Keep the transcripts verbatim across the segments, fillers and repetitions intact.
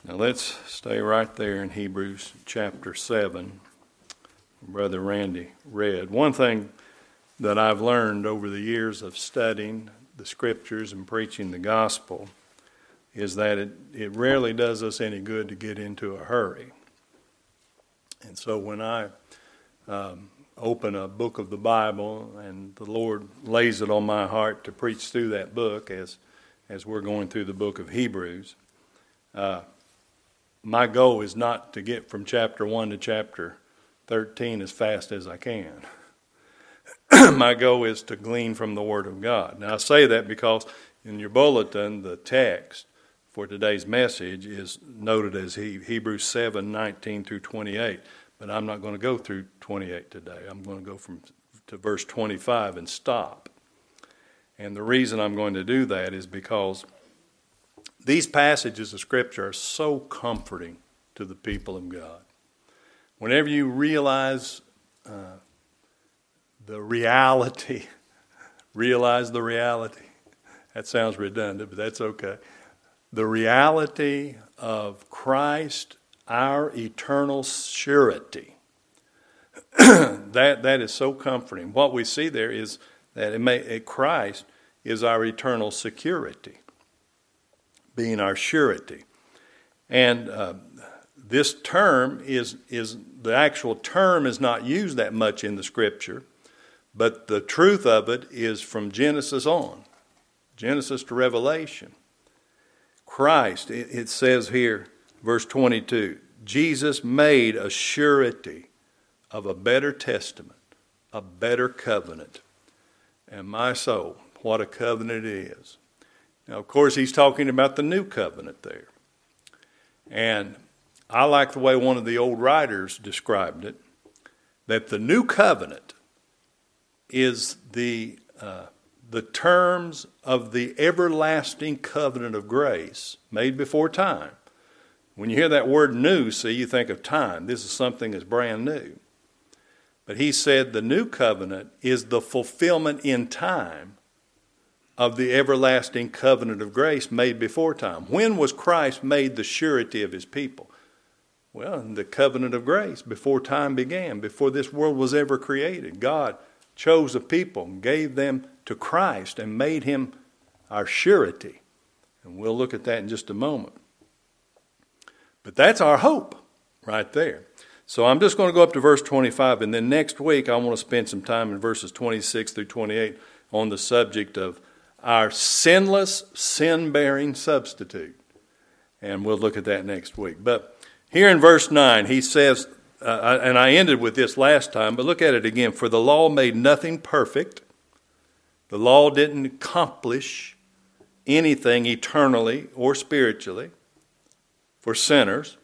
Now let's stay right there in Hebrews chapter seven. Brother Randy read. One thing that I've learned over the years of studying the scriptures and preaching the gospel is that it, it rarely does us any good to get into a hurry. And so when I um, open a book of the Bible and the Lord lays it on my heart to preach through that book as, as we're going through the book of Hebrews, uh, my goal is not to get from chapter one to chapter thirteen as fast as I can. My goal is to glean from the Word of God. Now I say that because in your bulletin, the text for today's message is noted as Hebrews seven, nineteen through twenty-eight. But I'm not going to go through twenty-eight today. I'm going to go from to verse twenty-five and stop. And the reason I'm going to do that is because these passages of Scripture are so comforting to the people of God. Whenever you realize uh, the reality, realize the reality. That sounds redundant, but that's okay. The reality of Christ, our eternal surety. that that is so comforting. What we see there is that it may, Christ is our eternal security, being our surety. And uh, this term is, is, the actual term is not used that much in the Scripture, but the truth of it is from Genesis on, Genesis to Revelation. Christ, it, it says here, verse twenty-two, Jesus made a surety of a better testament, a better covenant. And my soul, what a covenant it is. Now, of course, he's talking about the new covenant there. And I like the way one of the old writers described it, that the new covenant is the uh, the terms of the everlasting covenant of grace made before time. When you hear that word new, see, you think of time. This is something that's brand new. But he said the new covenant is the fulfillment in time of the everlasting covenant of grace made before time. When was Christ made the surety of his people? Well, in the covenant of grace, before time began, before this world was ever created. God chose a people and gave them to Christ and made him our surety. And we'll look at that in just a moment. But that's our hope right there. So I'm just going to go up to verse twenty-five, and then next week I want to spend some time in verses twenty-six through twenty-eight on the subject of our sinless, sin-bearing substitute. And we'll look at that next week. But here in verse nine, he says, uh, and I ended with this last time, but look at it again. For the law made nothing perfect. The law didn't accomplish anything eternally or spiritually for sinners.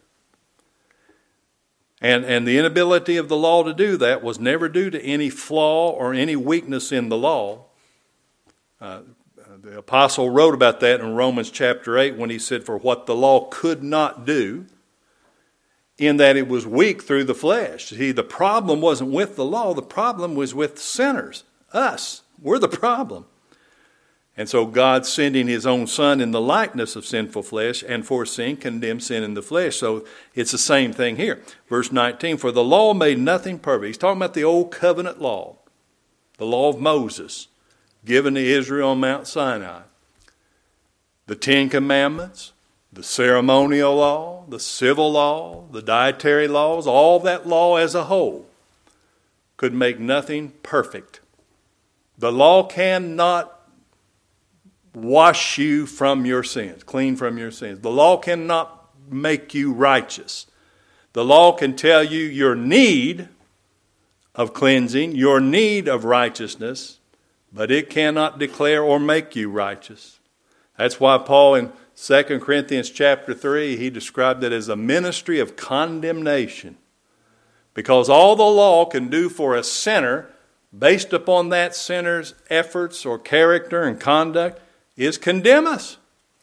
And, and the inability of the law to do that was never due to any flaw or any weakness in the law. Uh, the apostle wrote about that in Romans chapter eight when he said, for what the law could not do, in that it was weak through the flesh. See, the problem wasn't with the law. The problem was with sinners, us. We're the problem. And so God, sending his own Son in the likeness of sinful flesh, and for sin, condemned sin in the flesh. So it's the same thing here. Verse nineteen, for the law made nothing perfect. He's talking about the old covenant law, the law of Moses, given to Israel on Mount Sinai. The Ten Commandments, the ceremonial law, the civil law, the dietary laws, all that law as a whole could make nothing perfect. The law cannot wash you from your sins, clean from your sins. The law cannot make you righteous. The law can tell you your need of cleansing, your need of righteousness, but it cannot declare or make you righteous. That's why Paul in Second Corinthians chapter three, he described it as a ministry of condemnation. Because all the law can do for a sinner, based upon that sinner's efforts or character and conduct, is condemn us.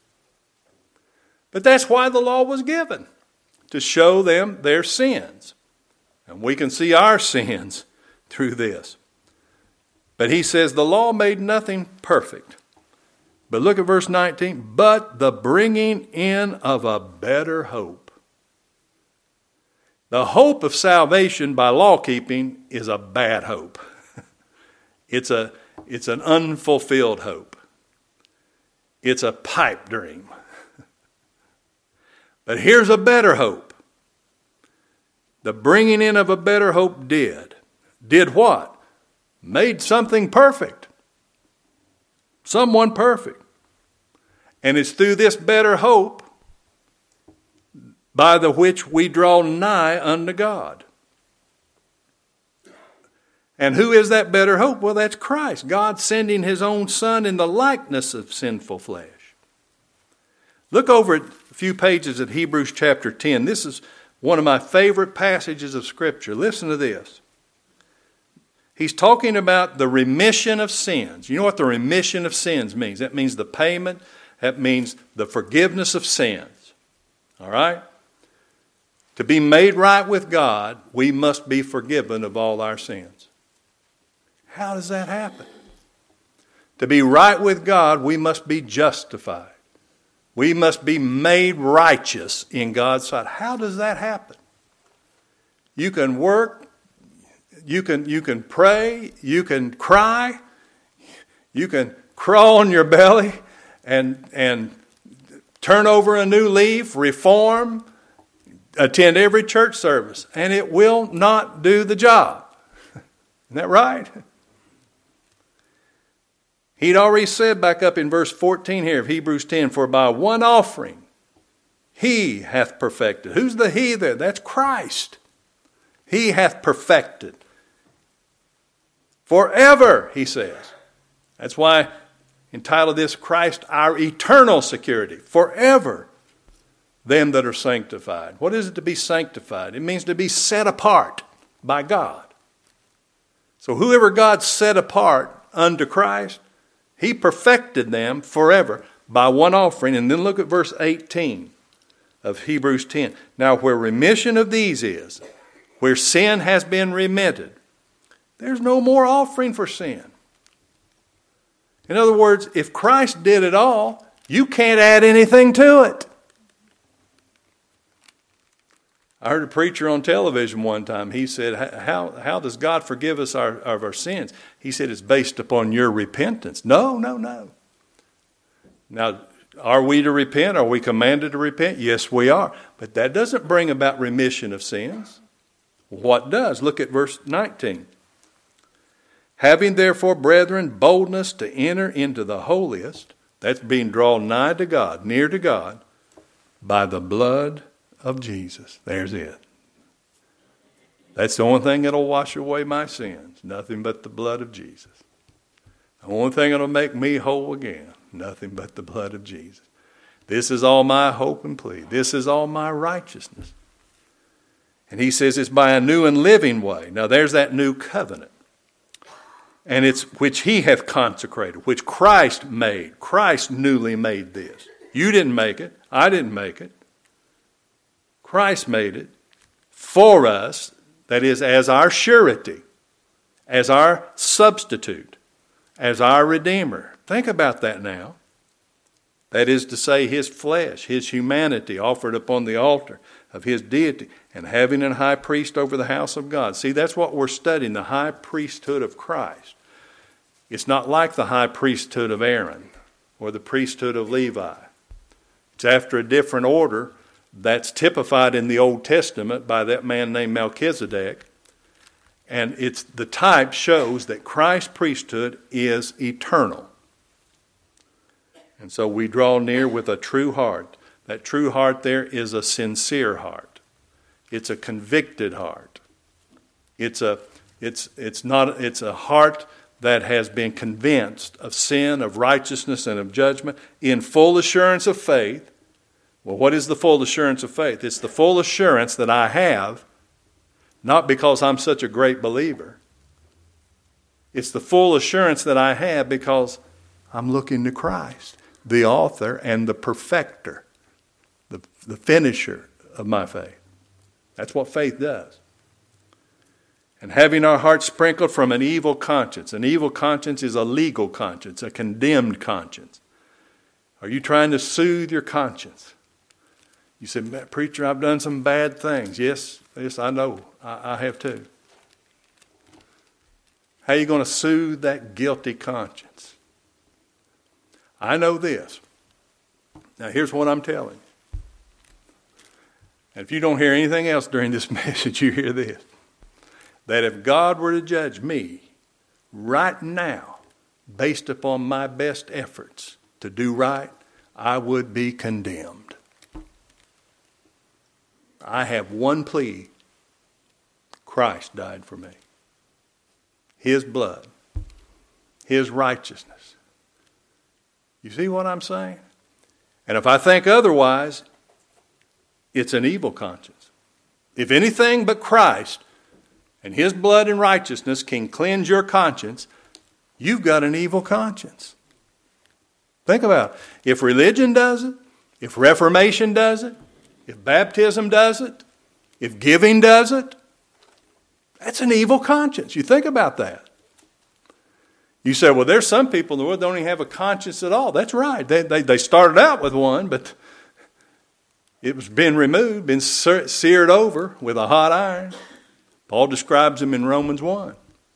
But that's why the law was given, to show them their sins. And we can see our sins through this. But he says the law made nothing perfect. But look at verse nineteen. But the bringing in of a better hope. The hope of salvation by law keeping is a bad hope. It's a, it's an unfulfilled hope. It's a pipe dream. But here's a better hope. The bringing in of a better hope did. Did what? Made something perfect. Someone perfect. And it's through this better hope by the which we draw nigh unto God. And who is that better hope? Well, that's Christ. God sending his own Son in the likeness of sinful flesh. Look over at a few pages at Hebrews chapter ten. This is one of my favorite passages of Scripture. Listen to this. He's talking about the remission of sins. You know what the remission of sins means? That means the payment. That means the forgiveness of sins. All right? To be made right with God, we must be forgiven of all our sins. How does that happen? To be right with God, we must be justified. We must be made righteous in God's sight. How does that happen? You can work, you can, you can pray, you can cry, you can crawl on your belly and, and turn over a new leaf, reform, attend every church service, and it will not do the job. Isn't that right? He'd already said back up in verse fourteen here of Hebrews ten, for by one offering he hath perfected. Who's the he there? That's Christ. He hath perfected. Forever, he says. That's why entitled this, Christ our eternal security. Forever, them that are sanctified. What is it to be sanctified? It means to be set apart by God. So whoever God set apart unto Christ, he perfected them forever by one offering. And then look at verse eighteen of Hebrews ten. Now where remission of these is, where sin has been remitted, there's no more offering for sin. In other words, if Christ did it all, you can't add anything to it. I heard a preacher on television one time. He said, how, how does God forgive us our, of our sins? He said, it's based upon your repentance. No, no, no. Now, are we to repent? Are we commanded to repent? Yes, we are. But that doesn't bring about remission of sins. What does? Look at verse nineteen. Having therefore, brethren, boldness to enter into the holiest, that's being drawn nigh to God, near to God, by the blood of Jesus. There's it. That's the only thing that'll wash away my sins. Nothing but the blood of Jesus. The only thing that'll make me whole again. Nothing but the blood of Jesus. This is all my hope and plea. This is all my righteousness. And he says it's by a new and living way. Now there's that new covenant. And it's which he hath consecrated, which Christ made. Christ newly made this. You didn't make it. I didn't make it. Christ made it for us, that is, as our surety, as our substitute, as our Redeemer. Think about that now. That is to say, his flesh, his humanity offered upon the altar of his deity, and having a high priest over the house of God. See, that's what we're studying, the high priesthood of Christ. It's not like the high priesthood of Aaron or the priesthood of Levi. It's after a different order that's typified in the Old Testament by that man named Melchizedek. And it's the type shows that Christ's priesthood is eternal. And so we draw near with a true heart. That true heart there is a sincere heart. It's a convicted heart. It's a it's it's not it's a heart that has been convinced of sin, of righteousness, and of judgment in full assurance of faith. Well, what is the full assurance of faith? It's the full assurance that I have, not because I'm such a great believer. It's the full assurance that I have because I'm looking to Christ, the author and the perfecter, the, the finisher of my faith. That's what faith does. And having our hearts sprinkled from an evil conscience. An evil conscience is a legal conscience, a condemned conscience. Are you trying to soothe your conscience? You said, preacher, I've done some bad things. Yes, yes, I know. I, I have too. How are you going to soothe that guilty conscience? I know this. Now, here's what I'm telling you. And if you don't hear anything else during this message, you hear this. That if God were to judge me right now, based upon my best efforts to do right, I would be condemned. I have one plea. Christ died for me. His blood. His righteousness. You see what I'm saying? And if I think otherwise, it's an evil conscience. If anything but Christ and His blood and righteousness can cleanse your conscience, you've got an evil conscience. Think about it. If religion does it, if Reformation does it, if baptism does it, if giving does it, that's an evil conscience. You think about that. You say, well, there's some people in the world that don't even have a conscience at all. That's right. They, they, they started out with one, but it was been removed, been seared over with a hot iron. Paul describes them in Romans one.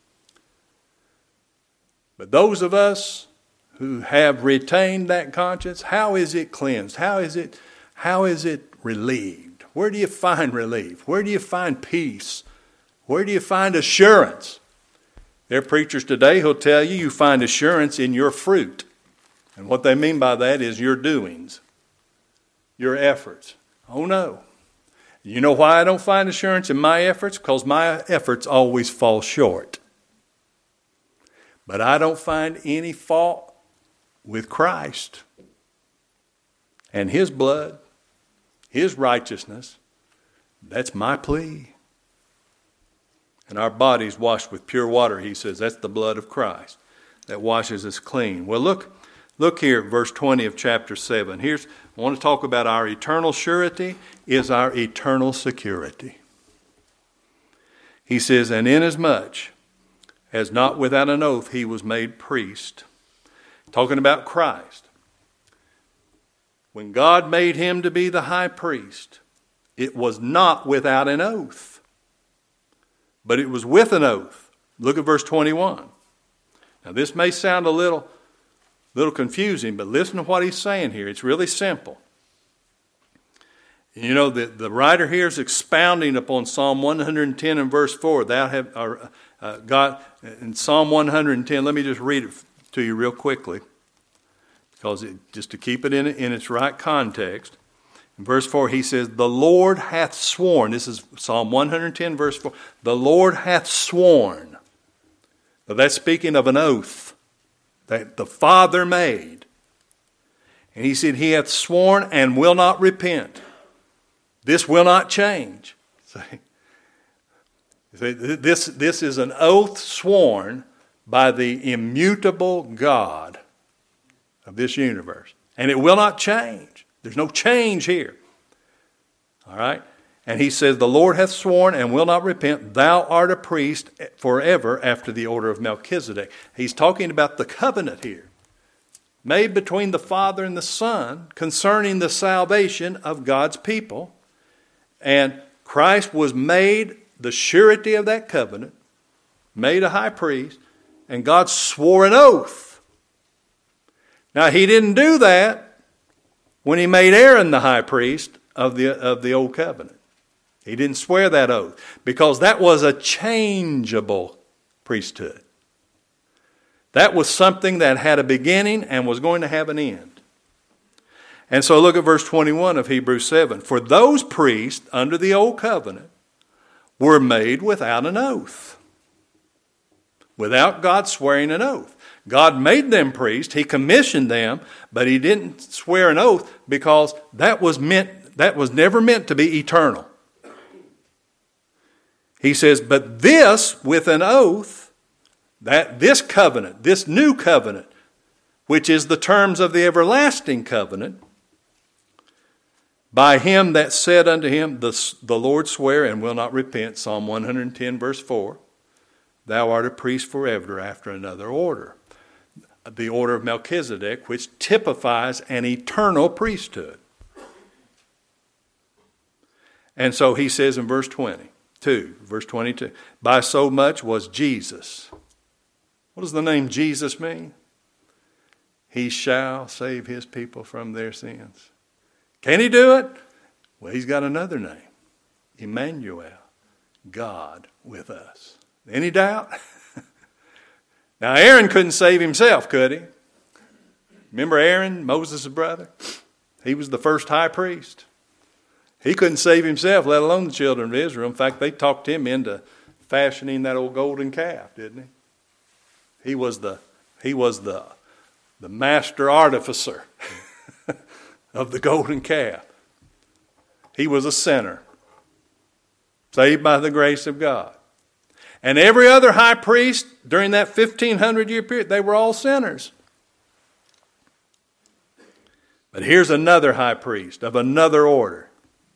But those of us who have retained that conscience, how is it cleansed? How is it, how is it relieved? Where do you find relief? Where do you find peace? Where do you find assurance? There are preachers today who'll tell you you find assurance in your fruit. And what they mean by that is your doings, your efforts. Oh no. You know why I don't find assurance in my efforts? Because my efforts always fall short. But I don't find any fault with Christ and His blood, His righteousness. That's my plea. And our bodies washed with pure water, he says. That's the blood of Christ that washes us clean. Well, look, look here at verse twenty of chapter seven. Here's, I want to talk about our eternal surety is our eternal security. He says, and inasmuch as not without an oath he was made priest. Talking about Christ. When God made him to be the high priest, it was not without an oath. But it was with an oath. Look at verse twenty-one. Now this may sound a little, little confusing, but listen to what he's saying here. It's really simple. You know, the, the writer here is expounding upon Psalm one hundred ten and verse four. Thou have, or, uh, God, in Psalm one hundred ten, let me just read it to you real quickly, because it, just to keep it in, in its right context. In verse four, he says, the Lord hath sworn. This is Psalm one hundred ten, verse four. The Lord hath sworn. Now that's speaking of an oath that the Father made. And he said, he hath sworn and will not repent. This will not change. See? This, this is an oath sworn by the immutable God of this universe. And it will not change. There's no change here. All right? And he says, the Lord hath sworn and will not repent. Thou art a priest forever after the order of Melchizedek. He's talking about the covenant here, made between the Father and the Son concerning the salvation of God's people. And Christ was made the surety of that covenant, made a high priest, and God swore an oath. Now, he didn't do that when he made Aaron the high priest of the, of the old covenant. He didn't swear that oath because that was a changeable priesthood. That was something that had a beginning and was going to have an end. And so look at verse twenty-one of Hebrews seven. For those priests under the old covenant were made without an oath, without God swearing an oath. God made them priests, he commissioned them, but he didn't swear an oath because that was meant, that was never meant to be eternal. He says, but this with an oath, that this covenant, this new covenant, which is the terms of the everlasting covenant, by him that said unto him, the, the Lord swear and will not repent, Psalm one hundred ten verse four, thou art a priest forever after another order. the order of Melchizedek, which typifies an eternal priesthood. And so he says in verse twenty-two, verse twenty-two, by so much was Jesus. What does the name Jesus mean? He shall save his people from their sins. Can he do it? Well, he's got another name. Emmanuel, God with us. Any doubt? Now, Aaron couldn't save himself, could he? Remember Aaron, Moses' brother? He was the first high priest. He couldn't save himself, let alone the children of Israel. In fact, they talked him into fashioning that old golden calf, didn't he? He was the, he was the, the master artificer of the golden calf. He was a sinner, saved by the grace of God. And every other high priest during that fifteen hundred year period, they were all sinners. But here's another high priest of another order.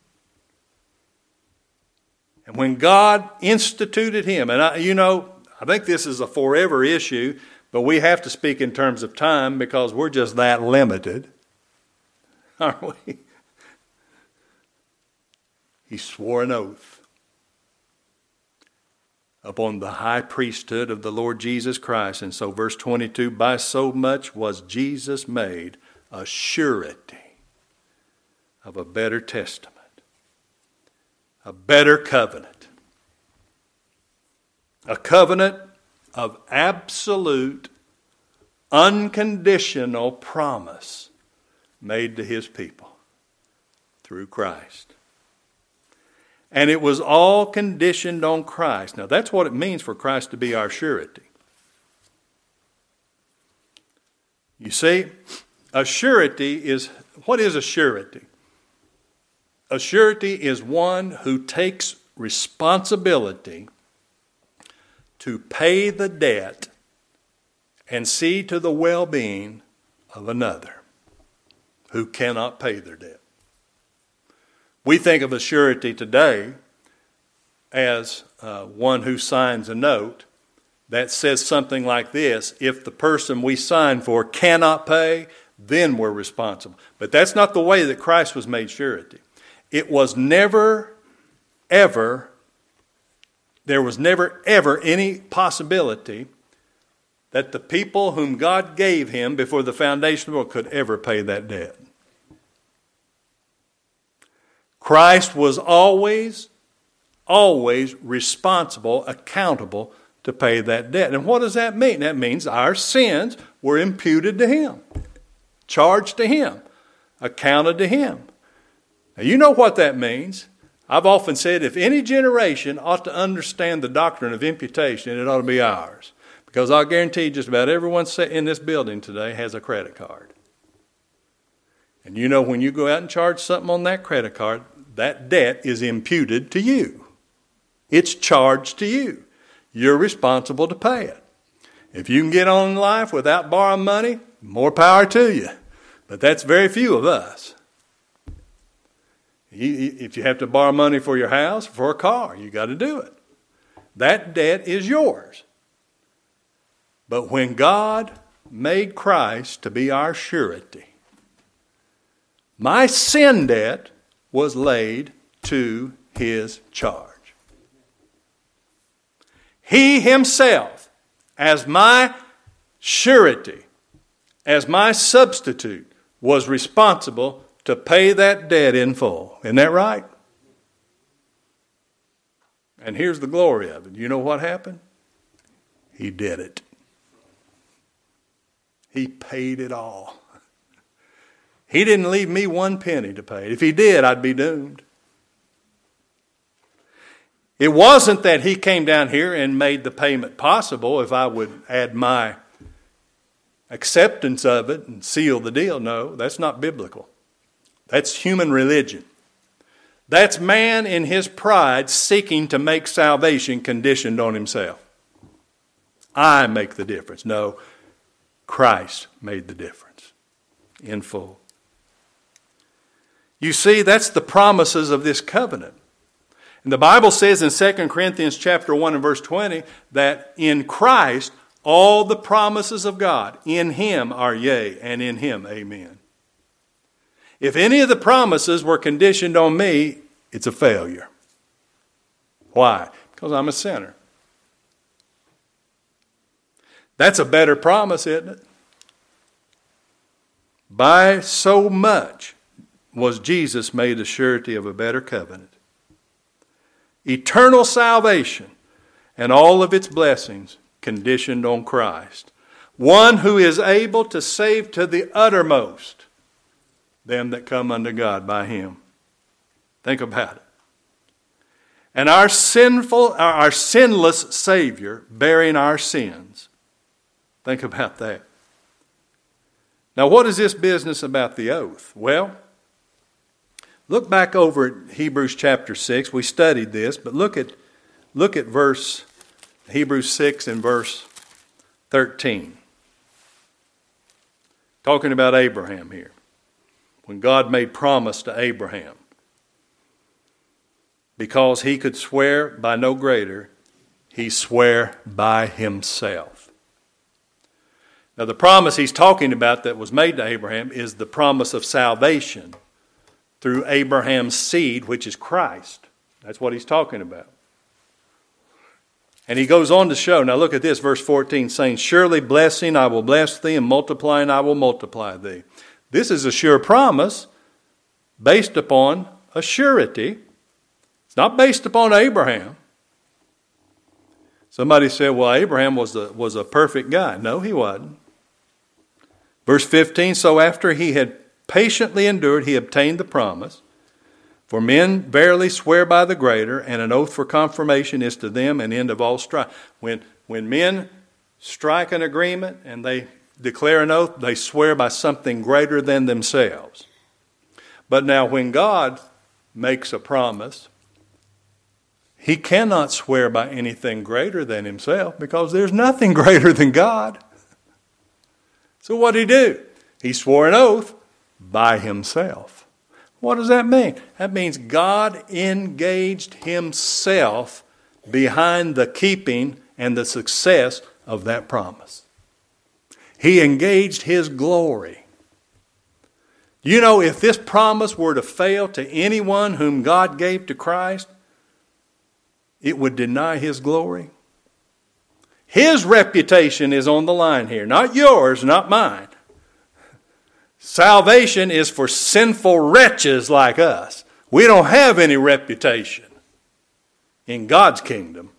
And when God instituted him, and I, you know, I think this is a forever issue, but we have to speak in terms of time because we're just that limited, aren't we? He swore an oath upon the high priesthood of the Lord Jesus Christ. And so verse twenty-two, by so much was Jesus made a surety of a better testament, a better covenant, a covenant of absolute, unconditional promise made to his people through Christ. And it was all conditioned on Christ. Now, that's what it means for Christ to be our surety. You see, a surety is, what is a surety? A surety is one who takes responsibility to pay the debt and see to the well-being of another who cannot pay their debt. We think of a surety today as uh, one who signs a note that says something like this: if the person we sign for cannot pay, then we're responsible. But that's not the way that Christ was made surety. It was never, ever, there was never, ever any possibility that the people whom God gave him before the foundation of the world could ever pay that debt. Christ was always, always responsible, accountable to pay that debt. And what does that mean? That means our sins were imputed to him, charged to him, accounted to him. Now, you know what that means. I've often said if any generation ought to understand the doctrine of imputation, it ought to be ours. Because I guarantee just about everyone in this building today has a credit card. And you know, when you go out and charge something on that credit card, that debt is imputed to you. It's charged to you. You're responsible to pay it. If you can get on in life without borrowing money, more power to you. But that's very few of us. If you have to borrow money for your house, for a car, you got to do it. That debt is yours. But when God made Christ to be our surety, my sin debt was laid to his charge. He himself, as my surety, as my substitute, was responsible to pay that debt in full. Isn't that right? And here's the glory of it. You know what happened? He did it. He paid it all. He didn't leave me one penny to pay. If he did, I'd be doomed. It wasn't that he came down here and made the payment possible if I would add my acceptance of it and seal the deal. No, that's not biblical. That's human religion. That's man in his pride seeking to make salvation conditioned on himself. I make the difference. No, Christ made the difference in full. You see, that's the promises of this covenant. And the Bible says in Second Corinthians chapter one and verse twenty that in Christ All the promises of God in him are yea, and in him amen. If any of the promises were conditioned on me, it's a failure. Why? Because I'm a sinner. That's a better promise, isn't it? By so much was Jesus made a surety of a better covenant. Eternal salvation and all of its blessings conditioned on Christ. One who is able to save to the uttermost them that come unto God by him. Think about it. And our sinful, our sinless Savior bearing our sins. Think about that. Now, what is this business about the oath? Well, look back over at Hebrews chapter six. We studied this, but look at look at verse Hebrews six and verse thirteen. Talking about Abraham here. When God made promise to Abraham. Because he could swear by no greater, he swore by himself. Now the promise he's talking about that was made to Abraham is the promise of salvation through Abraham's seed, which is Christ. That's what he's talking about. And he goes on to show, now look at this, verse fourteen, saying, surely blessing I will bless thee, and multiplying I will multiply thee. This is a sure promise based upon a surety. It's not based upon Abraham. Somebody said, well, Abraham was a, was a perfect guy. No, he wasn't. Verse fifteen, so after he had patiently endured, he obtained the promise. For men verily swear by the greater, and an oath for confirmation is to them an end of all strife. When, when men strike an agreement and they declare an oath, they swear by something greater than themselves. But now when God makes a promise, he cannot swear by anything greater than himself because there's nothing greater than God. So what did he do? He swore an oath by himself. What does that mean? That means God engaged himself behind the keeping and the success of that promise. He engaged his glory. You know, if this promise were to fail to anyone whom God gave to Christ, it would deny his glory. His reputation is on the line here, not yours, not mine. Salvation is for sinful wretches like us. We don't have any reputation in God's kingdom.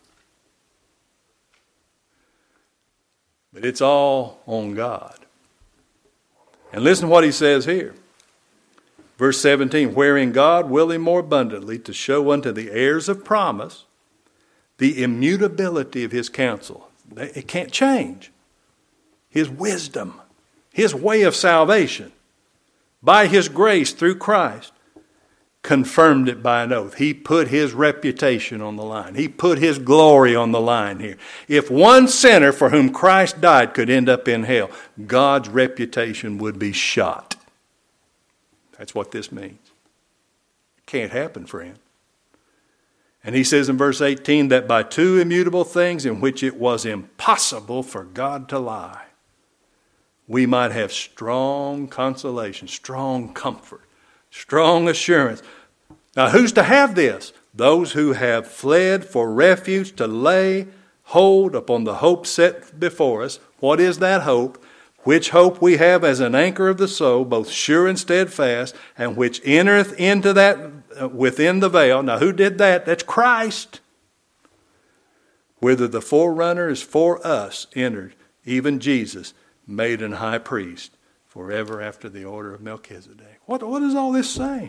But it's all on God. And listen to what he says here. Verse seventeen, wherein God willing more abundantly to show unto the heirs of promise the immutability of his counsel. It can't change. His wisdom, his way of salvation, by his grace through Christ, confirmed it by an oath. He put his reputation on the line. He put his glory on the line here. If one sinner for whom Christ died could end up in hell, God's reputation would be shot. That's what this means. It can't happen, friend. And he says in verse eighteen that by two immutable things in which it was impossible for God to lie, we might have strong consolation, strong comfort, strong assurance. Now who's to have this? Those who have fled for refuge to lay hold upon the hope set before us. What is that hope? Which hope we have as an anchor of the soul, both sure and steadfast, and which entereth into that uh, within the veil. Now who did that? That's Christ. Whither the forerunner is for us entered, even Jesus, made an high priest forever after the order of Melchizedek. What, what is all this saying?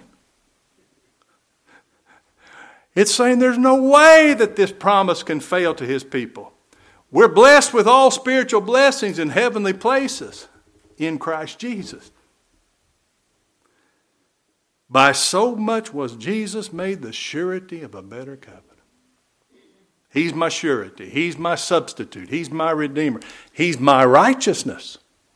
It's saying there's no way that this promise can fail to his people. We're blessed with all spiritual blessings in heavenly places in Christ Jesus. By so much was Jesus made the surety of a better covenant. He's my surety. He's my substitute. He's my redeemer. He's my righteousness.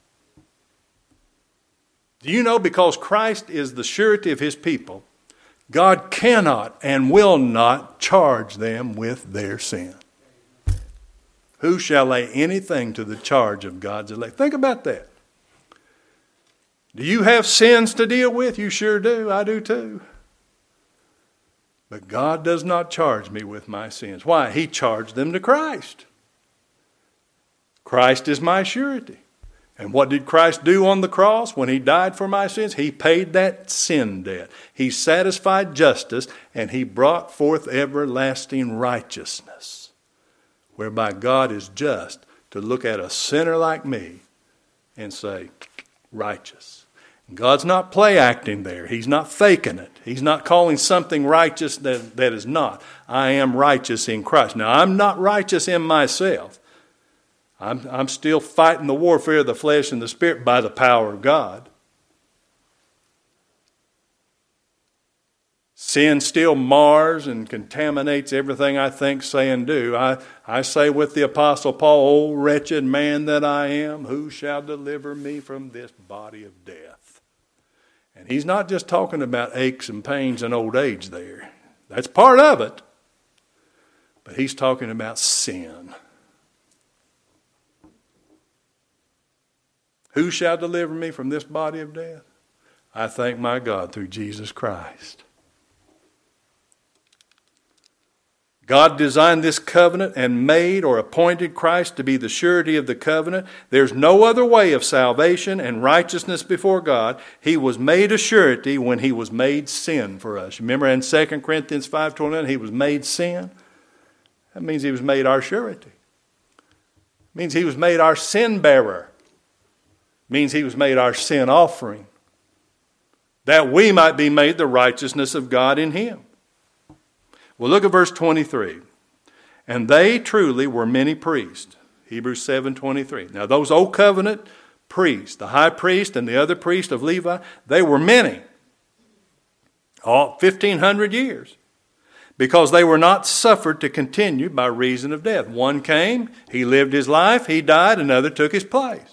Do you know, because Christ is the surety of his people, God cannot and will not charge them with their sin. Who shall lay anything to the charge of God's elect? Think about that. Do you have sins to deal with? You sure do. I do too. But God does not charge me with my sins. Why? He charged them to Christ. Christ is my surety. And what did Christ do on the cross when he died for my sins? He paid that sin debt. He satisfied justice, and he brought forth everlasting righteousness, whereby God is just to look at a sinner like me and say, righteous. And God's not play acting there. He's not faking it. He's not calling something righteous that, that is not. I am righteous in Christ. Now, I'm not righteous in myself. I'm, I'm still fighting the warfare of the flesh and the spirit by the power of God. Sin still mars and contaminates everything I think, say, and do. I, I say with the Apostle Paul, O wretched man that I am, who shall deliver me from this body of death? And he's not just talking about aches and pains and old age there. That's part of it. But he's talking about sin. Who shall deliver me from this body of death? I thank my God through Jesus Christ. God designed this covenant and made or appointed Christ to be the surety of the covenant. There's no other way of salvation and righteousness before God. He was made a surety when he was made sin for us. Remember in Second Corinthians five twenty-nine, he was made sin. That means he was made our surety. It means he was made our sin bearer. Means he was made our sin offering, that we might be made the righteousness of God in him. Well, look at verse twenty-three. And they truly were many priests. Hebrews seven twenty-three. Now those old covenant priests, the high priest and the other priest of Levi, they were many. All fifteen hundred years. Because they were not suffered to continue by reason of death. One came, he lived his life, he died, another took his place.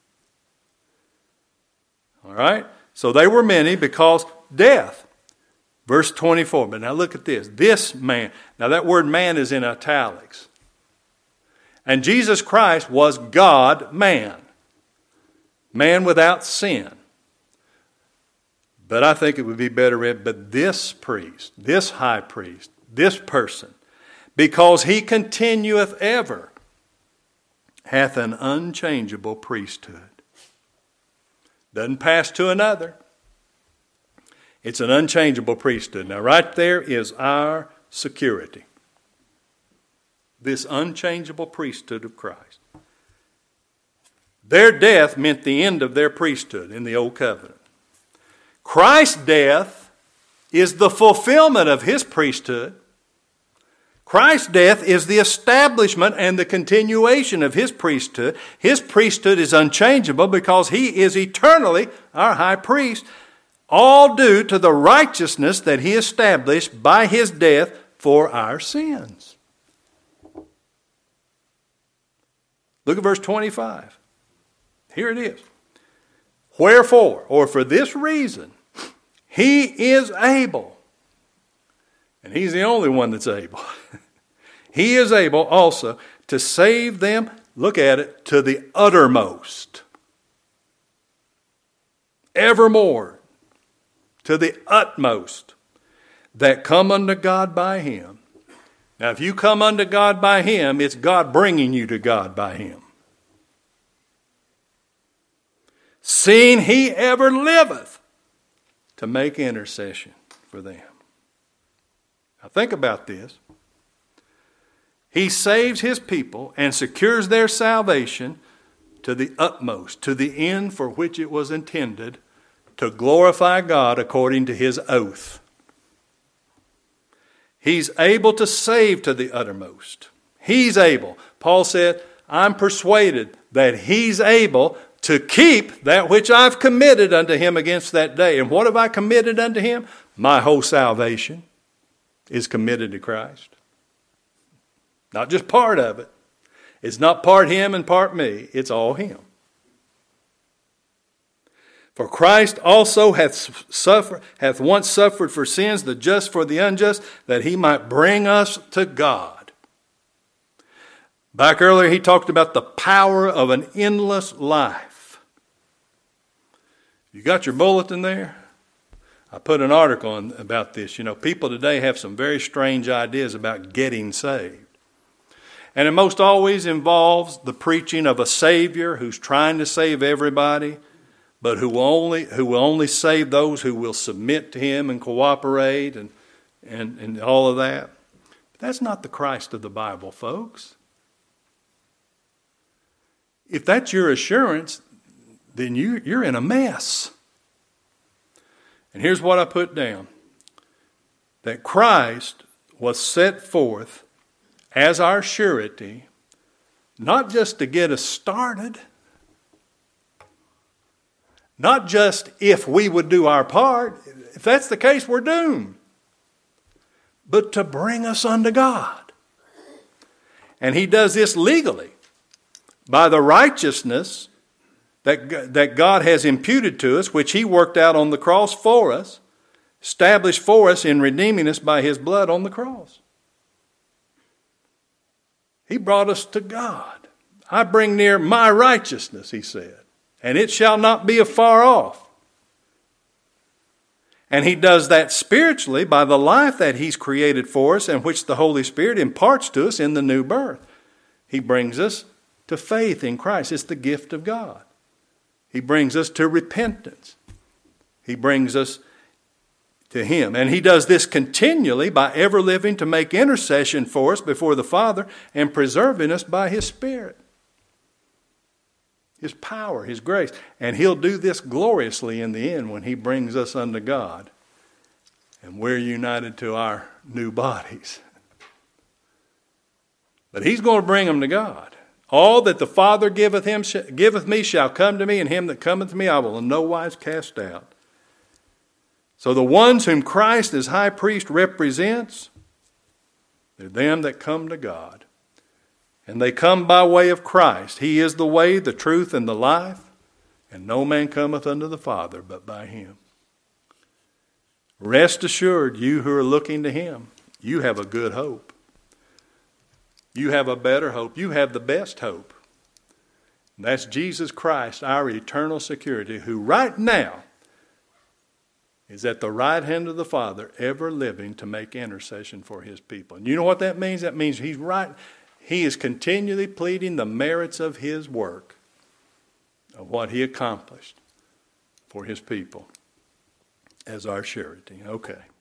All right? So they were many because death. Verse twenty-four. But now look at this. This man. Now that word man is in italics. And Jesus Christ was God-man. Man without sin. But I think it would be better read, but this priest, this high priest, this person, because he continueth ever, hath an unchangeable priesthood. Doesn't pass to another. It's an unchangeable priesthood. Now right there is our security. This unchangeable priesthood of Christ. Their death meant the end of their priesthood in the Old Covenant. Christ's death is the fulfillment of his priesthood. Christ's death is the establishment and the continuation of his priesthood. His priesthood is unchangeable because he is eternally our high priest, all due to the righteousness that he established by his death for our sins. Look at verse twenty-five. Here it is. Wherefore, or for this reason, he is able. And he's the only one that's able. He is able also to save them, look at it, to the uttermost. Evermore. To the utmost. That come unto God by him. Now if you come unto God by him, it's God bringing you to God by him. Seeing he ever liveth to make intercession for them. Now think about this. He saves his people and secures their salvation to the utmost, to the end for which it was intended, to glorify God according to his oath. He's able to save to the uttermost. He's able. Paul said, I'm persuaded that he's able to keep that which I've committed unto him against that day. And what have I committed unto him? My whole salvation is committed to Christ. Not just part of it. It's not part him and part me. It's all him. For Christ also hath suffered, hath once suffered for sins, the just for the unjust, that he might bring us to God. Back earlier, he talked about the power of an endless life. You got your bulletin there? I put an article on about this. You know, people today have some very strange ideas about getting saved. And it most always involves the preaching of a Savior who's trying to save everybody, but who will only, who will only save those who will submit to him and cooperate and, and, and all of that. But that's not the Christ of the Bible, folks. If that's your assurance, then you, you're in a mess. And here's what I put down. That Christ was set forth as our surety, not just to get us started, not just if we would do our part. If that's the case, we're doomed. But to bring us unto God. And he does this legally by the righteousness that, that God has imputed to us, which he worked out on the cross for us, established for us in redeeming us by his blood on the cross. He brought us to God. I bring near my righteousness, he said, and it shall not be afar off. And he does that spiritually by the life that he's created for us and which the Holy Spirit imparts to us in the new birth. He brings us to faith in Christ. It's the gift of God. He brings us to repentance. He brings us to him. And he does this continually by ever living to make intercession for us before the Father and preserving us by his Spirit. His power, his grace. And he'll do this gloriously in the end when he brings us unto God. And we're united to our new bodies. But he's going to bring them to God. All that the Father giveth him, giveth me shall come to me, and him that cometh to me I will in no wise cast out. So the ones whom Christ as high priest represents, they're them that come to God. And they come by way of Christ. He is the way, the truth, and the life. And no man cometh unto the Father but by him. Rest assured, you who are looking to him, you have a good hope. You have a better hope. You have the best hope. And that's Jesus Christ, our eternal security, who right now is at the right hand of the Father, ever living to make intercession for his people. And you know what that means? That means he's right. He is continually pleading the merits of his work, of what he accomplished for his people as our surety. Okay.